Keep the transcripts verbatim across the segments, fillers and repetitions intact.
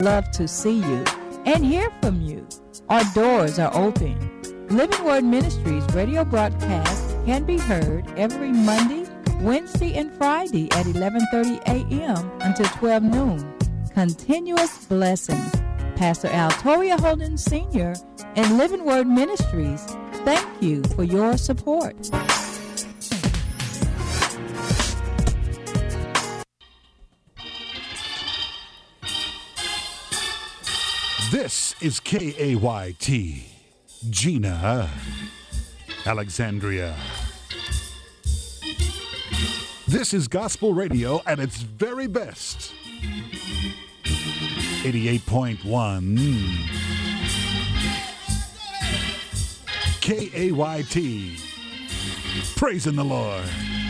love to see you and hear from you. Our doors are open. Living Word Ministries radio broadcast can be heard every Monday, Wednesday, and Friday at eleven thirty a.m. until twelve noon. Continuous blessings. Pastor Al Toria Holden Senior and Living Word Ministries, thank you for your support. This is K A Y T, Gina, Alexandria. This is gospel radio at its very best. eighty-eight point one K A Y T, praising the Lord.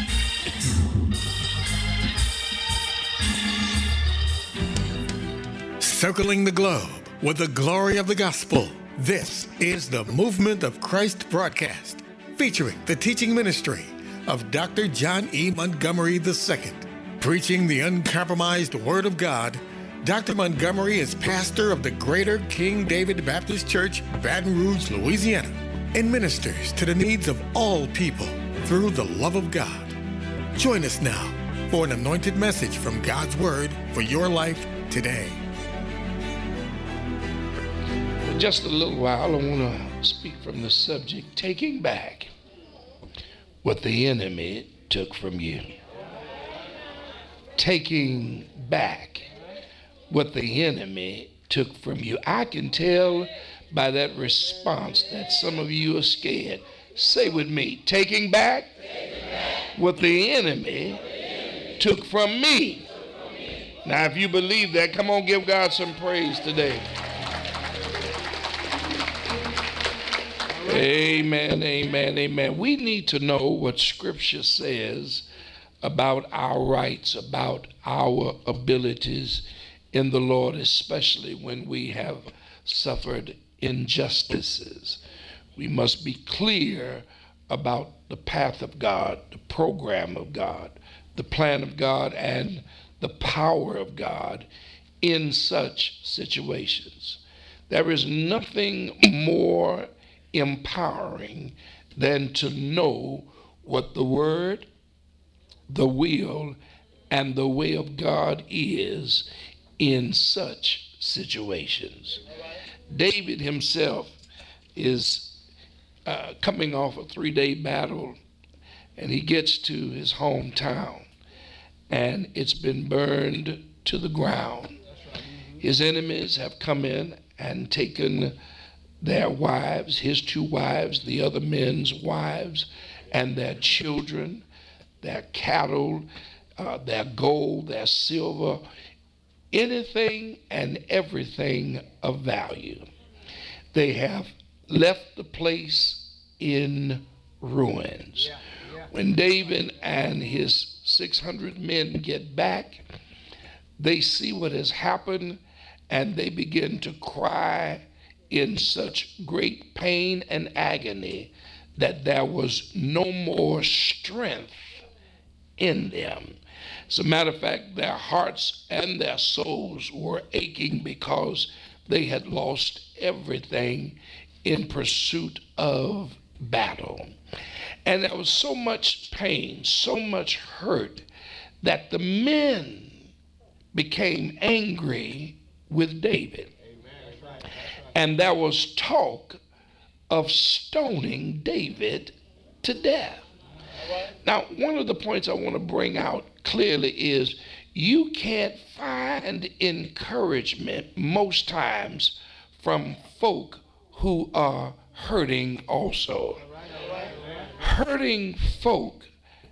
Circling the globe with the glory of the gospel. This is the Movement of Christ broadcast, featuring the teaching ministry of Doctor John E. Montgomery the Second. Preaching the uncompromised Word of God, Doctor Montgomery is pastor of the Greater King David Baptist Church, Baton Rouge, Louisiana, and ministers to the needs of all people through the love of God. Join us now for an anointed message from God's Word for your life today. Just a little while, I want to speak from the subject, taking back what the enemy took from you. Taking back what the enemy took from you. I can tell by that response that some of you are scared. Say with me, taking back, taking back what the enemy, what the enemy took from me. Took from me. Now, if you believe that, come on, give God some praise today. Amen, amen, amen. We need to know what Scripture says about our rights, about our abilities in the Lord, especially when we have suffered injustices. We must be clear about the path of God, the program of God, the plan of God, and the power of God in such situations. There is nothing more empowering than to know what the word, the will, and the way of God is in such situations. David himself is uh, coming off a three-day battle, and he gets to his hometown, and it's been burned to the ground. His enemies have come in and taken their wives, his two wives, the other men's wives, and their children, their cattle, uh, their gold, their silver, anything and everything of value. They have left the place in ruins. Yeah, yeah. When David and his six hundred men get back, they see what has happened, and they begin to cry in such great pain and agony that there was no more strength in them. As a matter of fact, their hearts and their souls were aching because they had lost everything in pursuit of battle. And there was so much pain, so much hurt, that the men became angry with David. And there was talk of stoning David to death. Now, one of the points I want to bring out clearly is you can't find encouragement most times from folk who are hurting also. Hurting folk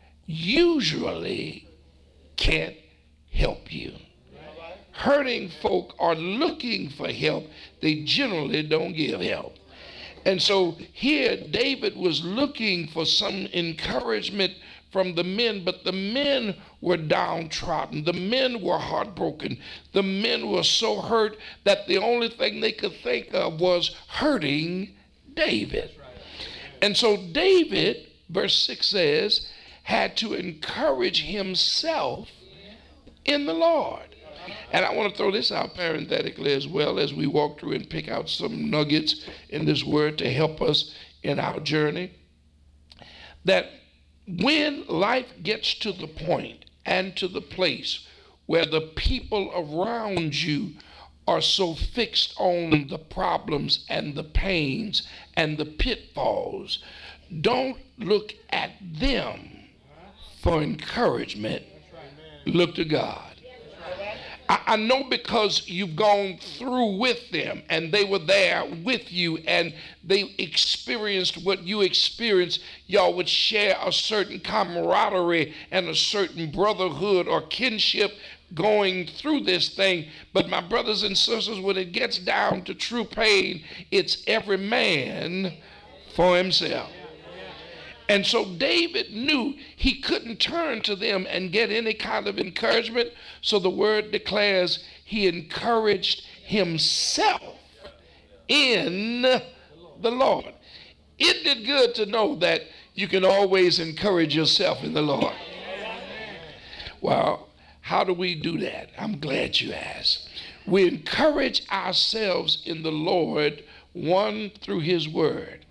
usually can't help you. Hurting folk are looking for help. They generally don't give help. And so here David was looking for some encouragement from the men, but the men were downtrodden. The men were heartbroken. The men were so hurt that the only thing they could think of was hurting David. And so David, verse six says, had to encourage himself in the Lord. And I want to throw this out parenthetically as well as we walk through and pick out some nuggets in this word to help us in our journey. That when life gets to the point and to the place where the people around you are so fixed on the problems and the pains and the pitfalls, don't look at them for encouragement. Look to God. I, I know because you've gone through with them and they were there with you and they experienced what you experienced. Y'all would share a certain camaraderie and a certain brotherhood or kinship going through this thing. But my brothers and sisters, when it gets down to true pain, it's every man for himself. And so David knew he couldn't turn to them and get any kind of encouragement. So the word declares he encouraged himself in the Lord. Isn't it good to know that you can always encourage yourself in the Lord? Well, how do we do that? I'm glad you asked. We encourage ourselves in the Lord, one, through his word.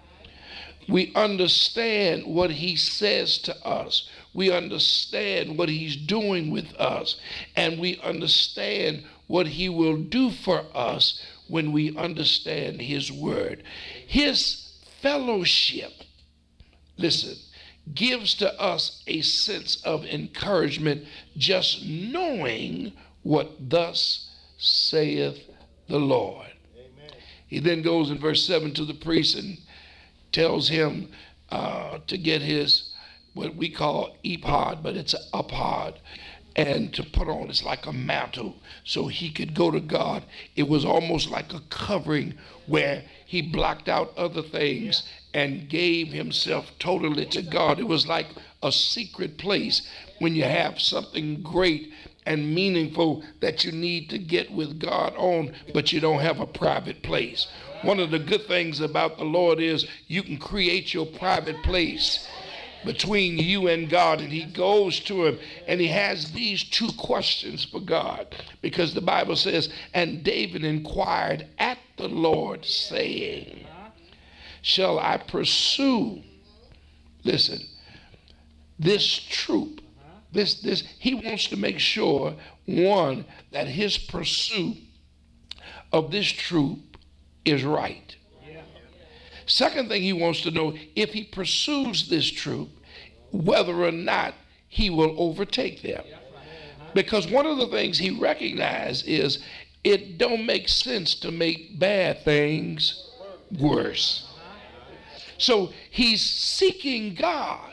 We understand what he says to us. We understand what he's doing with us. And we understand what he will do for us when we understand his word. His fellowship, listen, gives to us a sense of encouragement just knowing what thus saith the Lord. Amen. He then goes in verse seven to the priest and tells him uh, to get his, what we call ephod, but it's an uphod, and to put on. It's like a mantle so he could go to God. It was almost like a covering where he blocked out other things and gave himself totally to God. It was like a secret place when you have something great and meaningful that you need to get with God on, but you don't have a private place. One of the good things about the Lord is you can create your private place between you and God. And he goes to him and he has these two questions for God, because the Bible says, and David inquired at the Lord, saying, shall I pursue, listen, this troop? This, this, he wants to make sure, one, that his pursuit of this troop is right. Second thing he wants to know, if he pursues this troop, whether or not he will overtake them. Because one of the things he recognized is it don't make sense to make bad things worse. So he's seeking God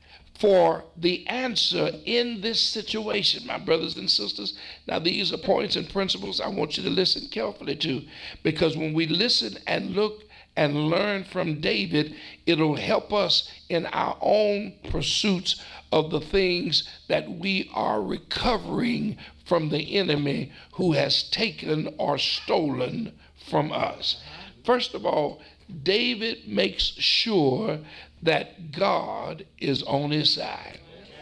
for the answer in this situation, my brothers and sisters. Now, these are points and principles I want you to listen carefully to, because when we listen and look and learn from David, it'll help us in our own pursuits of the things that we are recovering from the enemy who has taken or stolen from us. First of all, David makes sure that God is on his side.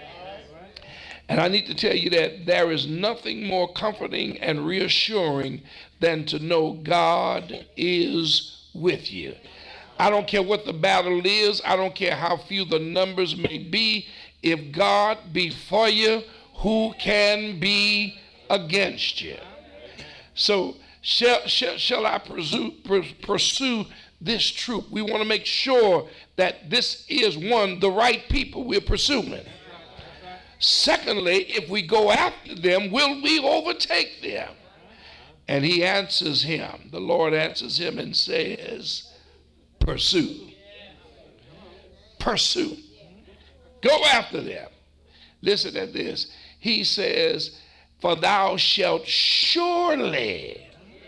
And I need to tell you that there is nothing more comforting and reassuring than to know God is with you. I don't care what the battle is. I don't care how few the numbers may be. If God be for you, who can be against you? So shall, shall, shall I pursue, pursue this troop? We want to make sure that this is, one, the right people we're pursuing. Secondly, if we go after them, will we overtake them? And he answers him, the Lord answers him and says, pursue. Pursue. Go after them. Listen at this. He says, for thou shalt surely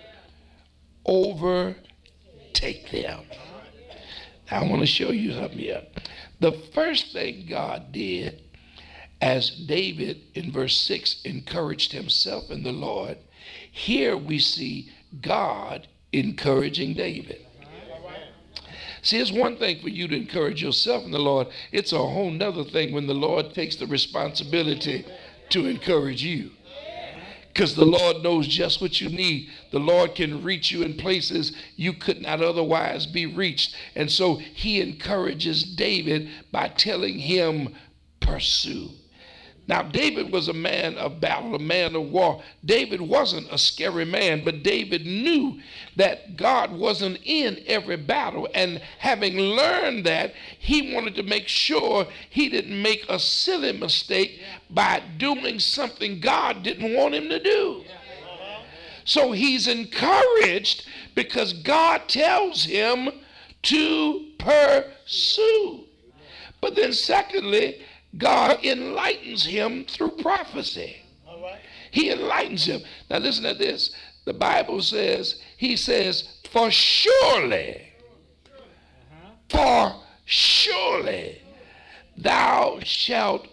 overtake them. Now I want to show you something here. The first thing God did, as David in verse six encouraged himself in the Lord, here we see God encouraging David. See, it's one thing for you to encourage yourself in the Lord. It's a whole nother thing when the Lord takes the responsibility to encourage you. because the Lord knows just what you need. The Lord can reach you in places you could not otherwise be reached. And so he encourages David by telling him, pursue. Now, David was a man of battle, a man of war. David wasn't a scary man, but David knew that God wasn't in every battle. And having learned that, he wanted to make sure he didn't make a silly mistake by doing something God didn't want him to do. So he's encouraged because God tells him to pursue. But then secondly, God enlightens him through prophecy. All right. He enlightens him. Now listen to this. The Bible says, he says, for surely, uh-huh. for surely thou shalt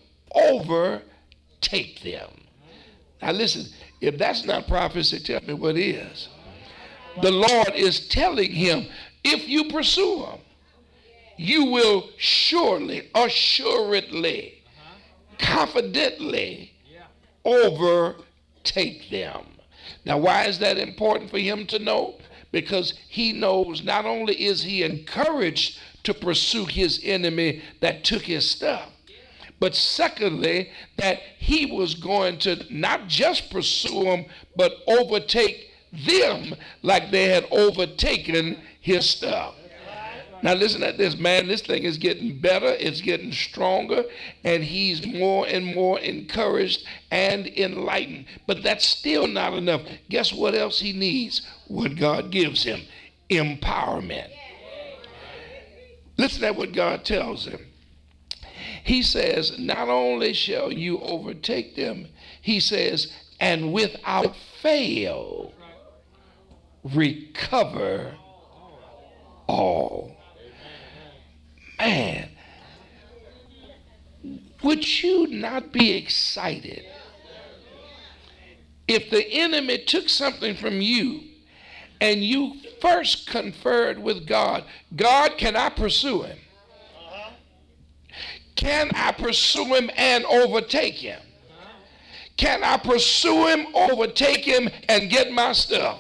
overtake them. Uh-huh. Now listen, if that's not prophecy, tell me what is. The Lord is telling him, if you pursue him, you will surely, assuredly, uh-huh. confidently yeah. overtake them. Now, why is that important for him to know? Because he knows not only is he encouraged to pursue his enemy that took his stuff, but secondly, that he was going to not just pursue them, but overtake them like they had overtaken his stuff. Now listen at this, man. This thing is getting better. It's getting stronger. And he's more and more encouraged and enlightened. But that's still not enough. Guess what else he needs? What God gives him. Empowerment. Listen at what God tells him. He says, not only shall you overtake them, he says, and without fail, recover all. Man, would you not be excited if the enemy took something from you and you first conferred with God? God, can I pursue him? Can I pursue him and overtake him? Can I pursue him, overtake him, and get my stuff?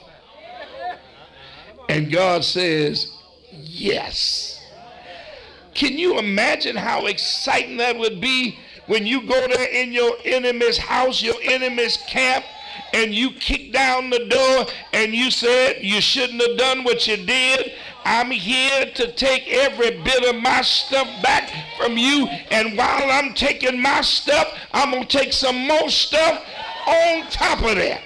And God says, yes. Can you imagine how exciting that would be when you go there in your enemy's house, your enemy's camp, and you kick down the door and you said you shouldn't have done what you did? I'm here to take every bit of my stuff back from you, and while I'm taking my stuff, I'm going to take some more stuff on top of that.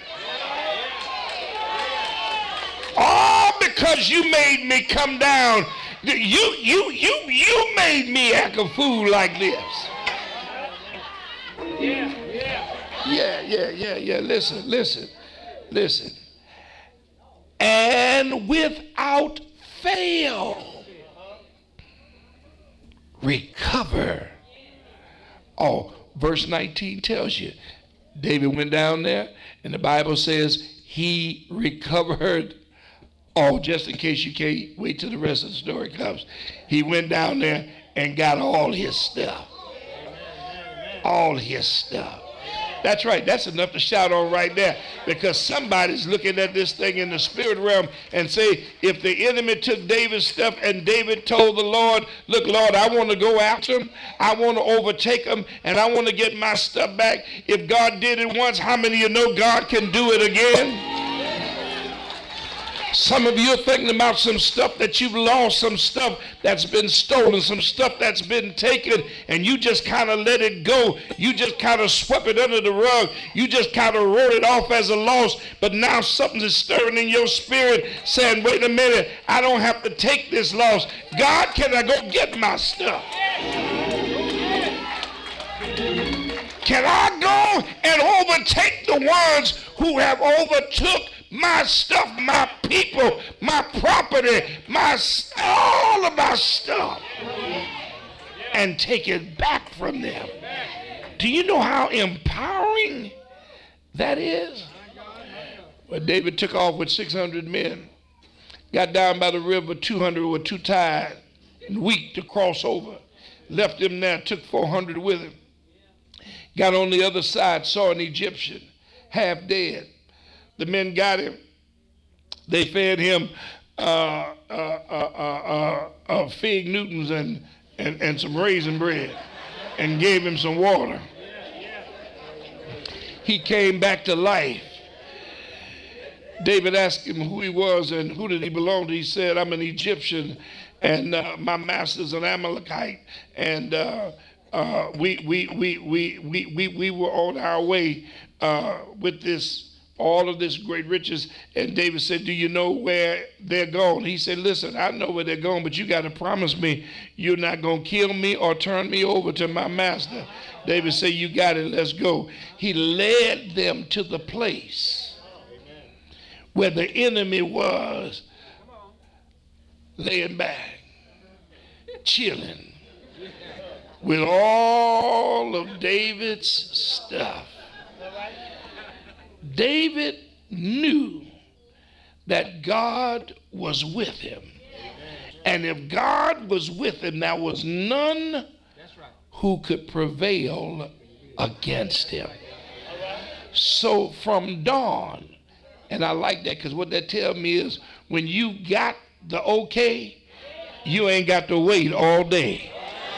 All because you made me come down. You, you, you, you made me act a fool like this. Yeah, yeah. Yeah, yeah, yeah, yeah. Listen, listen, listen. And without fail, recover. Oh, verse nineteen tells you, David went down there, and the Bible says he recovered. Oh, just in case you can't wait till the rest of the story comes. He went down there and got all his stuff. All his stuff. That's right. That's enough to shout on right there, because somebody's looking at this thing in the spirit realm and say, if the enemy took David's stuff and David told the Lord, look, Lord, I want to go after him. I want to overtake him, and I want to get my stuff back. If God did it once, how many of you know God can do it again? Some of you are thinking about some stuff that you've lost, some stuff that's been stolen, some stuff that's been taken, and you just kind of let it go. You just kind of swept it under the rug. You just kind of wrote it off as a loss. But now something is stirring in your spirit saying, wait a minute, I don't have to take this loss. God, can I go get my stuff? Can I go and overtake the ones who have overtook my stuff, my people, my property, my all of my stuff, and take it back from them? Do you know how empowering that is? Well, David took off with six hundred men, got down by the river. two hundred were too tired and weak to cross over, left them there, took four hundred with him, got on the other side, saw an Egyptian half dead. The men got him. They fed him uh, uh, uh, uh, uh, uh, fig Newtons and, and, and some raisin bread and gave him some water. He came back to life. David asked him who he was and who did he belong to. He said, I'm an Egyptian and uh, my master's an Amalekite. And uh, uh, we, we, we, we, we, we, we were on our way uh, with this, all of this great riches. And David said, do you know where they're gone? He said, listen, I know where they're going, but you got to promise me you're not going to kill me or turn me over to my master. David said, you got it, let's go. He led them to the place where the enemy was laying back, chilling with all of David's stuff. David knew that God was with him. And if God was with him, there was none who could prevail against him. So from dawn, and I like that because what that tells me is when you got the okay, you ain't got to wait all day.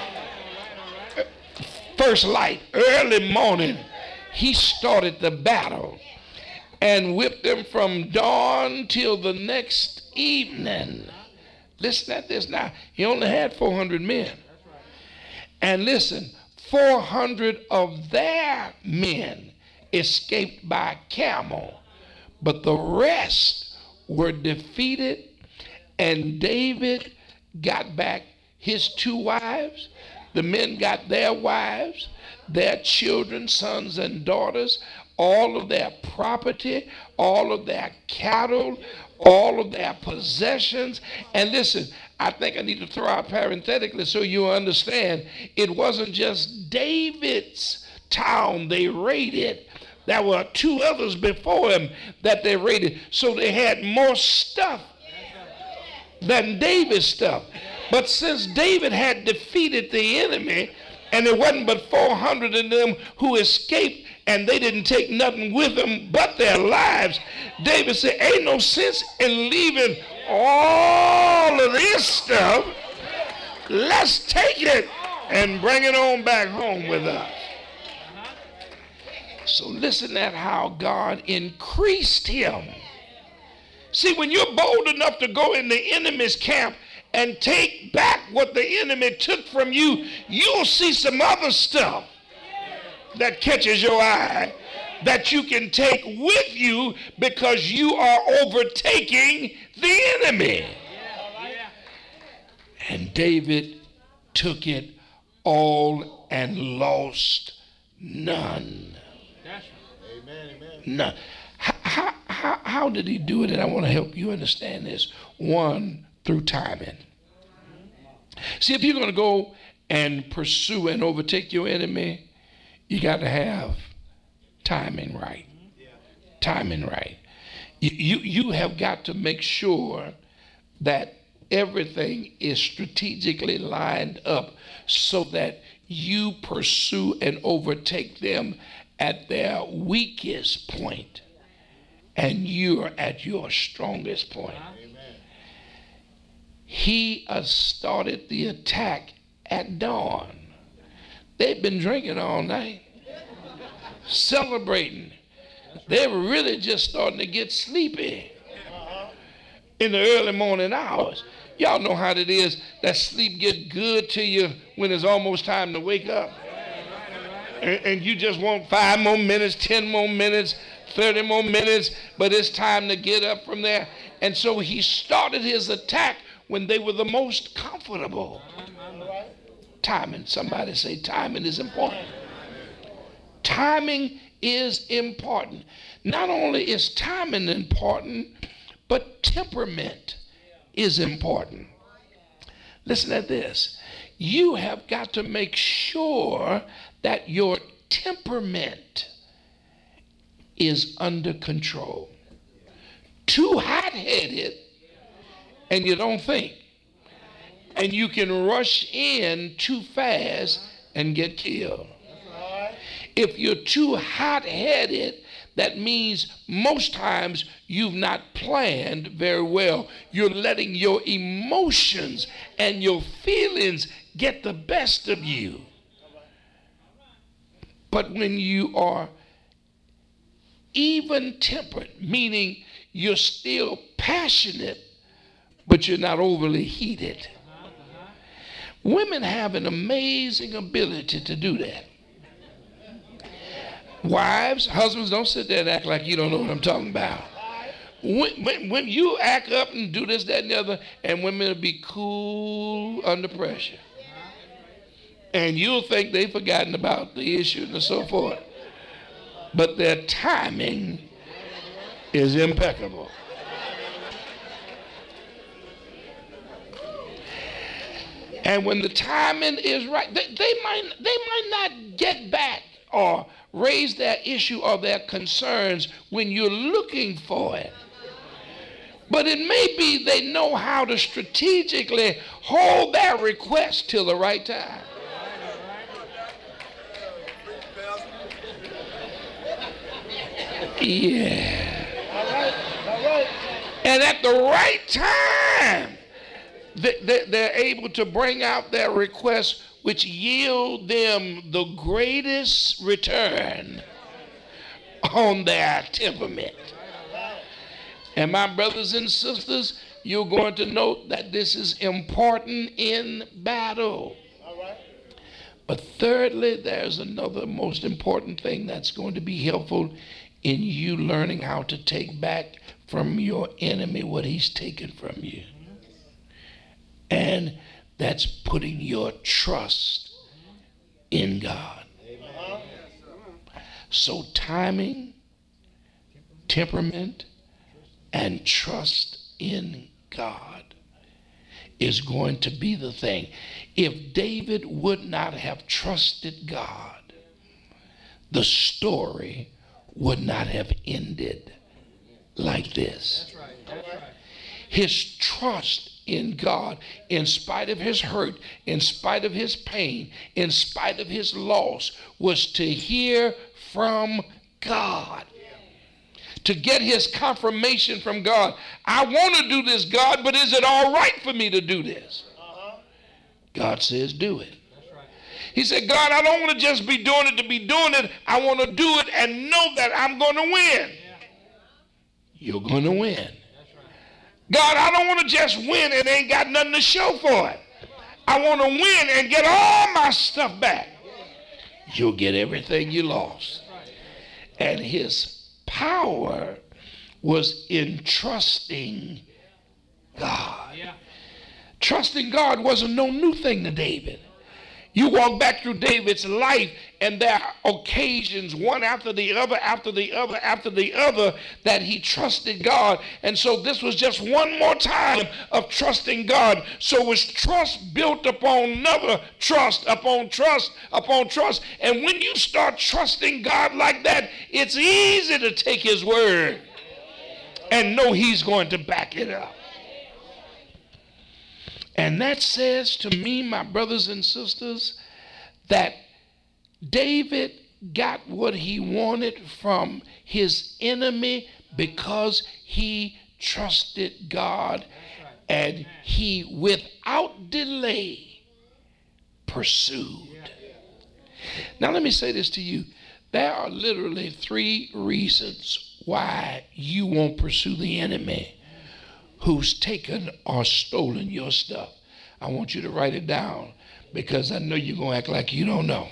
First light, early morning, he started the battle and whipped them from dawn till the next evening. Listen at this now. He only had four hundred men. And listen, four hundred of their men escaped by camel, but the rest were defeated, and David got back his two wives. The men got their wives, their children, sons and daughters, all of their property, all of their cattle, all of their possessions. And listen, I think I need to throw out parenthetically so you understand, it wasn't just David's town they raided. There were two others before him that they raided. So they had more stuff than David's stuff. But since David had defeated the enemy, and there wasn't but four hundred of them who escaped, and they didn't take nothing with them but their lives, David said, ain't no sense in leaving all of this stuff. Let's take it and bring it on back home with us. So listen at how God increased him. See, when you're bold enough to go in the enemy's camp and take back what the enemy took from you, you'll see some other stuff that catches your eye that you can take with you because you are overtaking the enemy. And David took it all and lost none. None. How, how, how did he do it? And I want to help you understand this. One, through timing. See, if you're going to go and pursue and overtake your enemy, you got to have timing right. Timing right. You, you, you have got to make sure that everything is strategically lined up so that you pursue and overtake them at their weakest point, and you're at your strongest point. He uh, started the attack at dawn. They've been drinking all night, celebrating. They were really just starting to get sleepy in the early morning hours. Y'all know how it is, that sleep get good to you when it's almost time to wake up. And, and you just want five more minutes, ten more minutes, thirty more minutes, but it's time to get up from there. And so he started his attack when they were the most comfortable. Timing. Somebody say timing is important. Timing is important. Not only is timing important, but temperament is important. Listen at this. You have got to make sure that your temperament is under control. Too hot-headed and you don't think. And you can rush in too fast and get killed. If you're too hot-headed, that means most times you've not planned very well. You're letting your emotions and your feelings get the best of you. But when you are even tempered, meaning you're still passionate, but you're not overly heated. Women have an amazing ability to do that. Wives, husbands, don't sit there and act like you don't know what I'm talking about. When, when, when you act up and do this, that, and the other, and women will be cool under pressure. And you'll think they've forgotten about the issue and so forth. But their timing is impeccable. And when the timing is right, they, they might they might not get back or raise their issue or their concerns when you're looking for it. But it may be they know how to strategically hold their request till the right time. Yeah. And at the right time, they, they're able to bring out their requests, which yield them the greatest return on their temperament. And my brothers and sisters, you're going to note that this is important in battle. But thirdly, there's another most important thing that's going to be helpful in you learning how to take back from your enemy what he's taken from you. And that's putting your trust in God. So timing, temperament, and trust in God is going to be the thing. If David would not have trusted God, the story would not have ended like this. His trust in God, in spite of his hurt, in spite of his pain, in spite of his loss, was to hear from God. To get his confirmation from God. I want to do this, God, but is it all right for me to do this? God says, do it. He said, God, I don't want to just be doing it to be doing it. I want to do it and know that I'm going to win. You're going to win. God, I don't want to just win and ain't got nothing to show for it. I want to win and get all my stuff back. You'll get everything you lost. And his power was in trusting God. Trusting God wasn't no new thing to David. You walk back through David's life, and there are occasions, one after the other, after the other, after the other, that he trusted God. And so this was just one more time of trusting God. So it was trust built upon another trust, upon trust, upon trust. And when you start trusting God like that, it's easy to take his word and know he's going to back it up. And that says to me, my brothers and sisters, that David got what he wanted from his enemy because he trusted God, and he, without delay, pursued. Now let me say this to you. There are literally three reasons why you won't pursue the enemy who's taken or stolen your stuff. I want you to write it down because I know you're going to act like you don't know.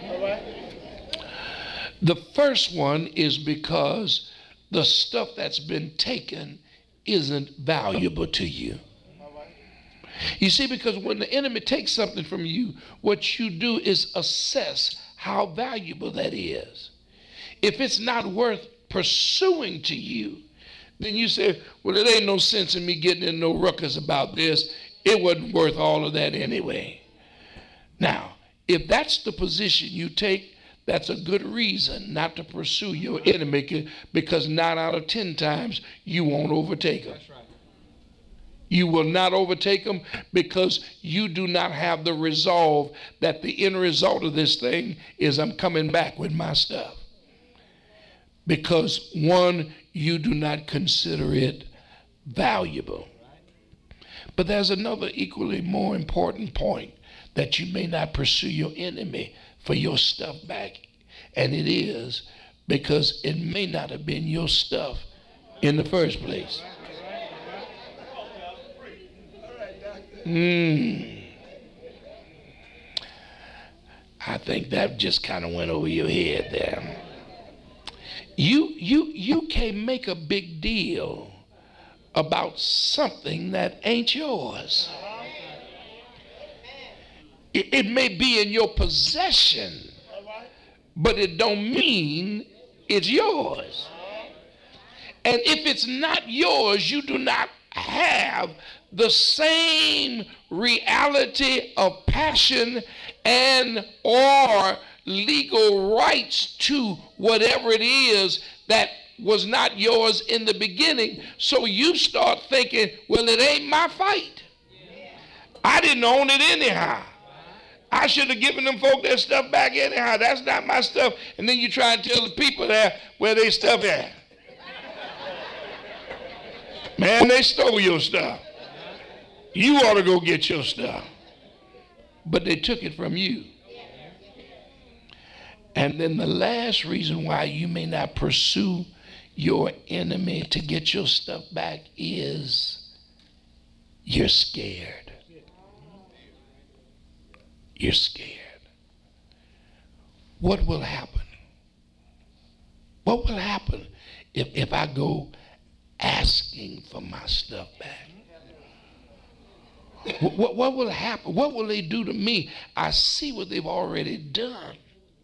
The first one is because the stuff that's been taken isn't valuable to you. You see, because when the enemy takes something from you, what you do is assess how valuable that is. If it's not worth pursuing to you, then you say, well, it ain't no sense in me getting in no ruckus about this. It wasn't worth all of that anyway. Now, if that's the position you take, that's a good reason not to pursue your enemy, because nine out of ten times you won't overtake them. You will not overtake them because you do not have the resolve that the end result of this thing is I'm coming back with my stuff. because, one, you do not consider it valuable. But there's another equally more important point, that you may not pursue your enemy for your stuff back. And it is because it may not have been your stuff in the first place. Mm. I think that just kind of went over your head there. You, you, you can't make a big deal about something that ain't yours. It, it may be in your possession, but it don't mean it's yours. And if it's not yours, you do not have the same reality of passion and or legal rights to whatever it is that was not yours in the beginning. So you start thinking, well, it ain't my fight. I didn't own it anyhow. I should have given them folk their stuff back anyhow. That's not my stuff. And then you try and tell the people there where they stuff at. Man, they stole your stuff. You ought to go get your stuff. But they took it from you. And then the last reason why you may not pursue your enemy to get your stuff back is you're scared. You're scared. What will happen? What will happen if, if I go asking for my stuff back? What, what, what will happen? What will they do to me? I see what they've already done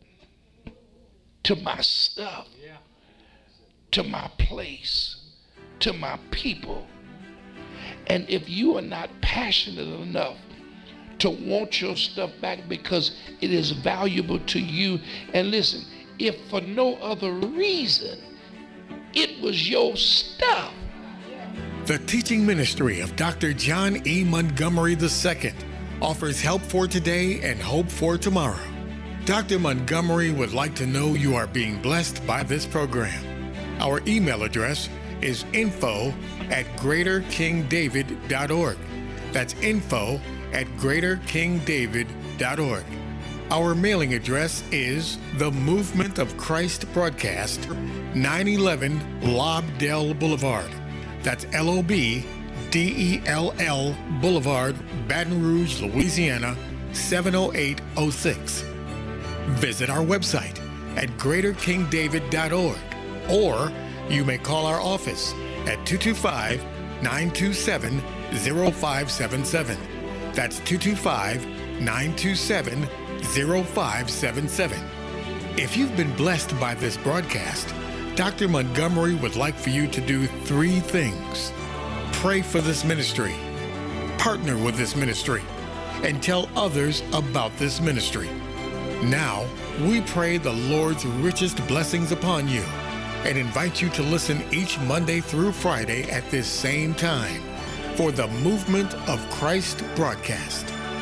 to my stuff, to my place, to my people. And if you are not passionate enough to want your stuff back because it is valuable to you, and listen, if for no other reason, it was your stuff. The teaching ministry of Doctor John E. Montgomery the Second offers help for today and hope for tomorrow. Doctor Montgomery would like to know you are being blessed by this program. Our email address is info at greater king david dot org. That's info at greater king david dot org. Our mailing address is The Movement of Christ Broadcast, nine eleven Lobdell Boulevard. That's L O B D E L L Boulevard, Baton Rouge, Louisiana, seven oh eight oh six. Visit our website at greater king david dot org, or you may call our office at two two five, nine two seven, zero five seven seven. That's two two five, nine two seven, zero five seven seven. If you've been blessed by this broadcast, Doctor Montgomery would like for you to do three things. Pray for this ministry, partner with this ministry, and tell others about this ministry. Now, we pray the Lord's richest blessings upon you and invite you to listen each Monday through Friday at this same time for the Movement of Christ broadcast.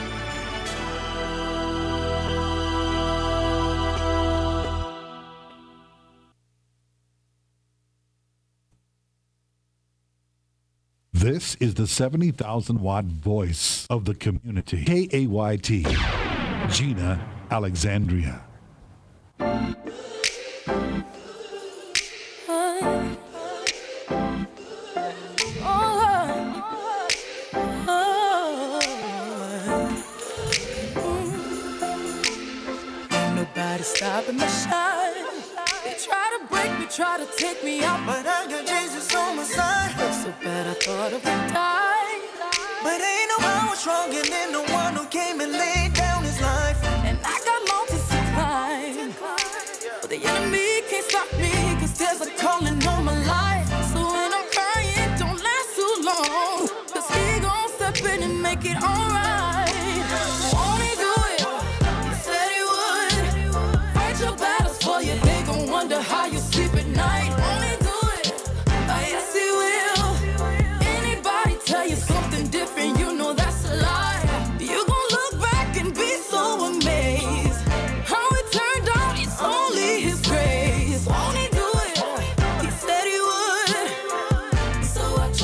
This is the seventy thousand watt voice of the community. K A Y T, Gina Alexandria. Stopping my shine. They try to break me, try to take me out, but I got Jesus on my side. So bad I thought I would die, but ain't no power stronger than the one who came and laid down his life. And I got mountains to climb, but the enemy can't stop me, cause there's a calling on my life. So when I'm crying, don't last too long, cause he gon' step in and make it all